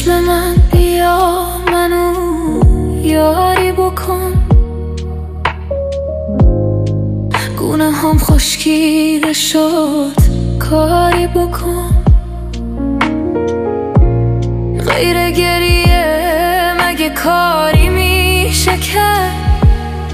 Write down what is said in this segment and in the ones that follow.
چشم من بیا منو یاری بکن، گونه هم خشکیده شد کاری بکن. غیر گریه مگه کاری میشه کرد؟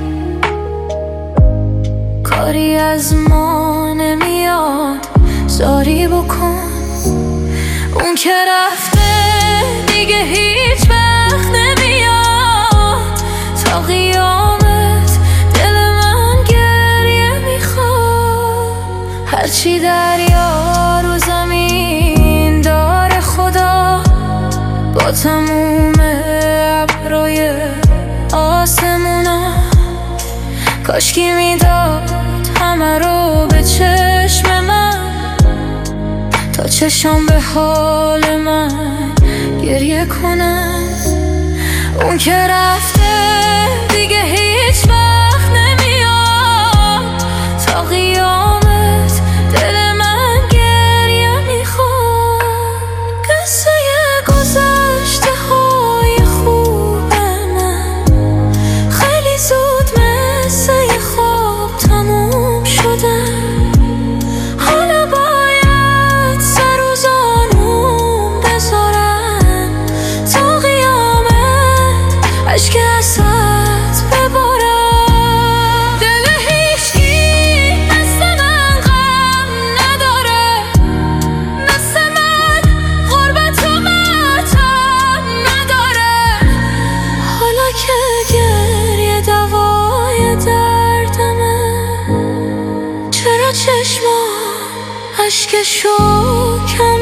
کاری از ما نمیاد زاری بکن. اون که رفته دیگه هیچ وقت نمیاد، تا قیامت دل من گریه میخواد. هرچی دریا رو زمین داره خدا، با تموم ابرای آسمونا، کاشکی میداد همه رو به چشم من، تا چشم به حال من گریه کنن. اون که رفته دیگه هیچ وقت نمیاد، تا قیامت دل من گریه میخواد. قصه گذشته های خوب من خیلی زود مثل یه خواب تموم شدن. حالا باید سر و زانوم بذارم تا قیامت اشک ازت ببارم. دل هیچکی مثل من غم نداره، مثل من غربت و ماتم نداره. حالا که گریه دوای دردمه، چرا چشمام اشکشو کم